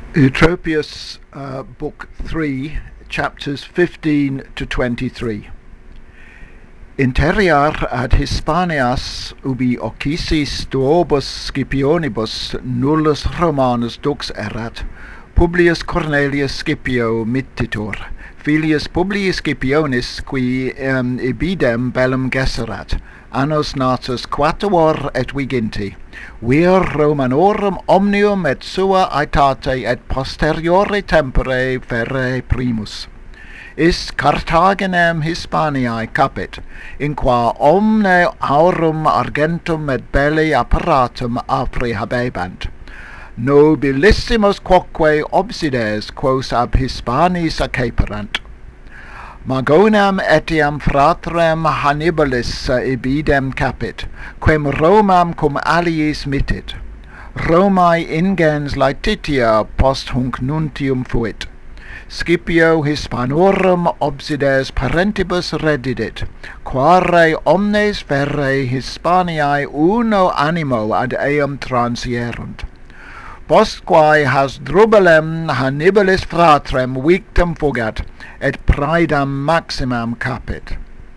Eutropius, Book 3, chapters 15 to 23. Interior ad Hispanias ubi occisis duobus Scipionibus nullus Romanus dux erat, Publius Cornelius Scipio mittitur, filius Publii Scipionis qui ibidem bellum gesserat, annos natus quatuor et viginti, vir Romanorum omnium et sua aetate et posteriore tempore ferre primus. Is Carthaginem Hispaniae capit, in qua omne aurum argentum et belli apparatum apri habebant. Nobilissimus quoque obsides quos ab Hispanis acceperant. Magonam etiam fratrem Hannibalis ibidem capit, quem Romam cum aliis mittit. Romae ingens laetitia post hunc nuntium fuit. Scipio Hispanorum obsides parentibus redidit, quare omnes ferre Hispaniae uno animo ad eum transierunt. Postquae Hasdrubalem Hannibalis fratrem victum fugat, et praedam maximam capit.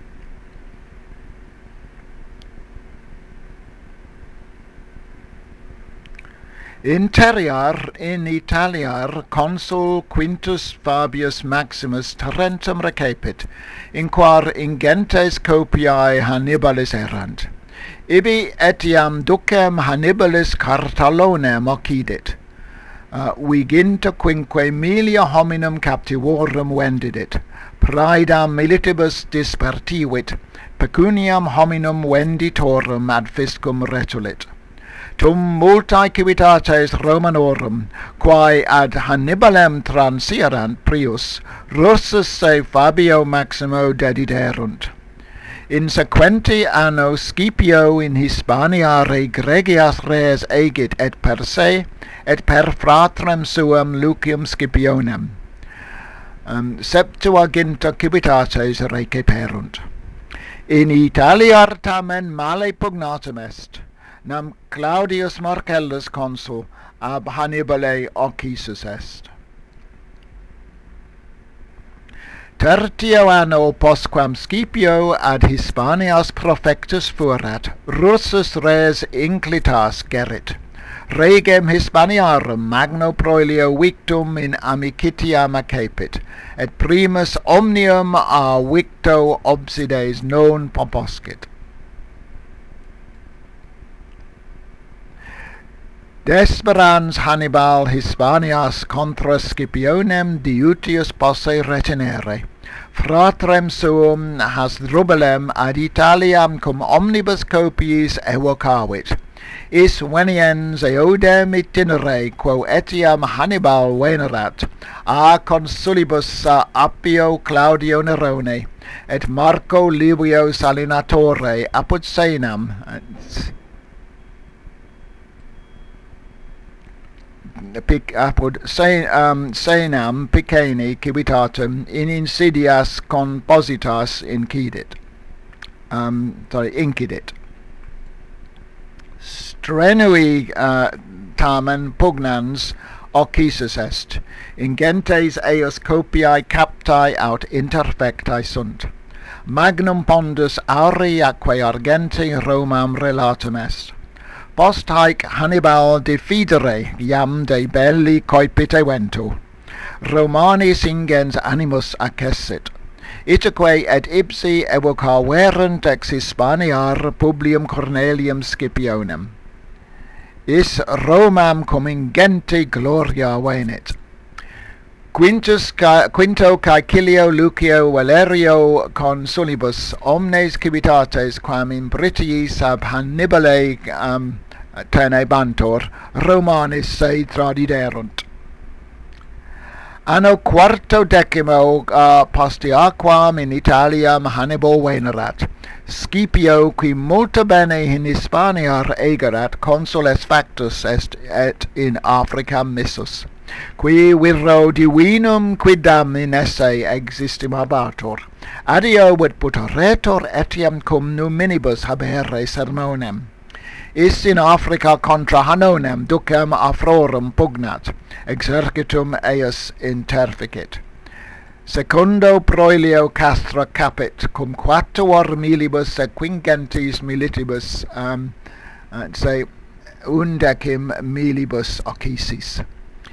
Interior in Italiar consul Quintus Fabius Maximus Tarentum recepit, in quar ingentes copiae Hannibalis erant. Ibi etiam ducem Hannibalis Cartalonem occidit. Viginta quinque milia hominum captivorum vendidit, praedam militibus dispertivit, pecuniam hominum venditorum ad fiscum retulit. Tum multae civitates Romanorum, quae ad Hannibalem transierant prius, Russus se Fabio Maximo dediderunt. In sequenti anno Scipio in Hispania regregias res egit et per se, et per fratrem suam Lucium Scipionem. Septuaginta civitates receperunt. In Italiar tamen male pugnatum est, nam Claudius Marcellus consul ab Hannibale occisus est. Tertio anno postquam Scipio ad Hispanias profectus fuerat, Russus res inclitas gerit. Regem Hispaniarum magno proelio victum in amicitiam accepit, et primus omnium a victo obsides non poposcit. Desperans Hannibal Hispanias contra Scipionem diutius posse retinere. Fratrem suum Hasdrubalem ad Italiam cum omnibus copiis evocavit. Is veniens eodem itinere quo etiam Hannibal venerat, a consulibus Appio Claudio Nerone, et Marco Livio Salinatore apud Senam, apud Senam Piceni civitatum in insidias compositas incidit. Incidit. Strenui tamen pugnans occisus est, ingentes eos copiae captae aut interfectae sunt. Magnum pondus auri atque argenti Romam relatum est. Post haec Hannibal defidere iam de belli coipite ventu. Romanis ingens animus accessit. Itaque et ipsi evocaverunt ex Hispaniar Publium Cornelium Scipionem. Is Romam cum ingenti gloria venit. Quinto Caecilio Lucio Valerio consulibus omnes civitates quam in Britiis ab Hannibale tenebantur, Romanis se tradiderunt. Anno quarto decimo postiaquam in Italiam Hannibal venerat. Scipio, qui multa bene in Hispaniar egerat, consules factus est et in Africa missus, qui virro divinum quidam in esse existimabatur. Adio vet putaretur etiam cum numinibus habere sermonem. is in Africa contra Hannonem ducem afrorum pugnat, exercitum eius interficit. Secundo proelio castra capit, cum quatuor milibus sequingentis militibus, say undecim milibus occisis.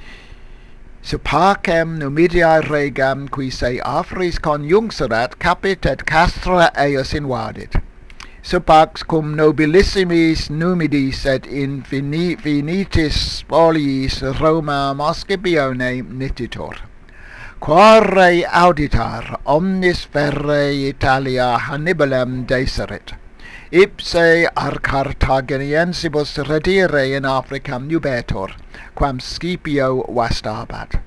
Supacem numidiae regam qui se afris conjunxerat capit et castra eius invadit. Supax cum nobilissimis numidis et infinitis spoliis Roma Moscipione nititor. Quare auditar omnis ferre Italia Hannibalem deserit. Ipse ar Carthaginiensibus redire in Africam nubetur, quam Scipio vastabat.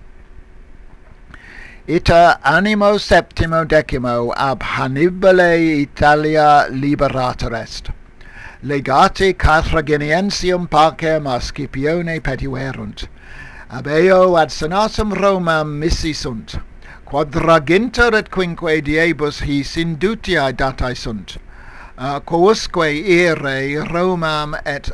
Ita animo septimo decimo ab Hannibale Italia liberator est. Legati Carthaginiensium pacem a Scipione petiverunt. Ab eo ad senatum Romam missi sunt. Quadraginter et quinque diebus his indutiae datae sunt. Quousque ere Romam et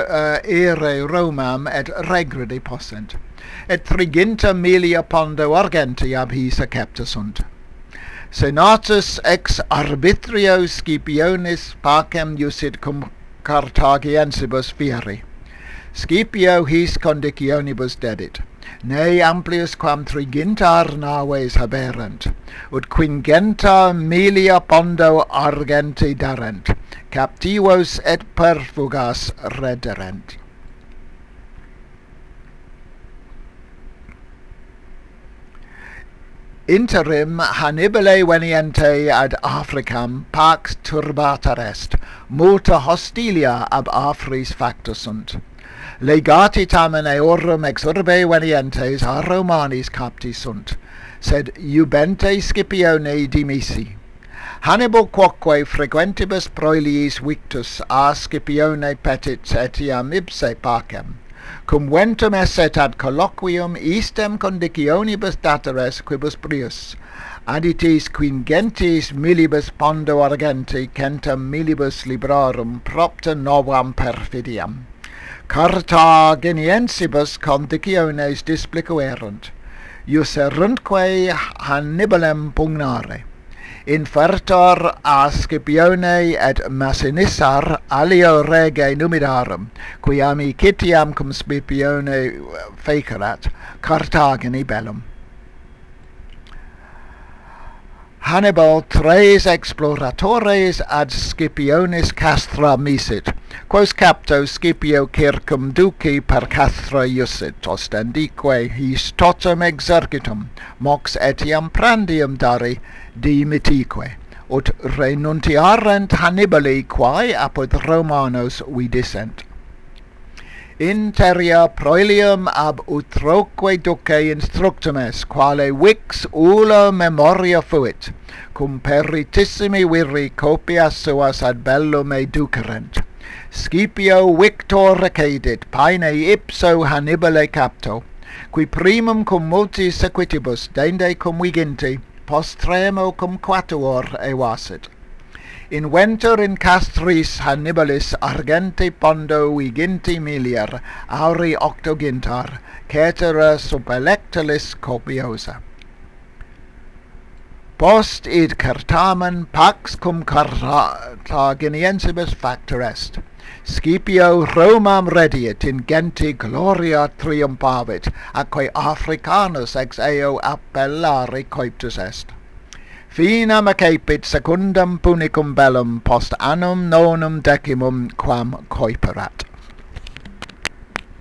regredi possent. Et triginta milia pondo argenti ab his accepta sunt. Senatus ex arbitrio Scipionis pacem iusit cum Carthagiensibus fieri. Scipio his conditionibus dedit. Ne amplius quam trigintar naves haberent, ut quingenta milia pondo argenti darent, captivos et perfugas rederent. Interim Hannibale veniente ad Africam pax turbata est, multa hostilia ab Afris facta sunt. Legati tamen eorum ex urbe venientes a Romanis capti sunt, sed iubente Scipione dimisi. Hannibal quoque frequentibus proeliis victus a Scipione petit etiam ipse pacem, cum ventum esset ad colloquium istem conditionibus dateres quibus prius, aditis quingentis milibus pondo argenti centum milibus librarum propter novam perfidiam. Carthaginiensibus conditiones displicuerunt, iuseruntque Hannibalem pugnare. Infertor a Scipione et Massinissar alio rege numidarum, qui amicitiam cum Scipione fecerat, Carthagini bellum. Hannibal tres exploratores ad Scipionis castra misit, quos capto Scipio circum duci per castra iusit, ostendique his totum exercitum, mox etiam prandium dari dimitique, ut renuntiarent Hannibali quae apud Romanos vidissent. Interia proelium ab utroque duce instructum est, quale vix ulla memoria fuit, cum peritissimi viri copias suas ad bellum educerent. Scipio victor recedit, paene ipso Hannibale capto, qui primum cum multi sequitibus dende cum viginti, postremo cum quatuor evasit. Inventor in castris Hannibalis argenti pondo viginti miliar, auri octogintar, cetera sub electalis copiosa. Post id Cartamen pax cum Carthaginiensibus factor est. Scipio Romam rediit in genti gloria triumphavit, atque Africanus ex eo appellari coiptus est. Finam accepit secundum punicum bellum post annum nonum decimum quam coiperat.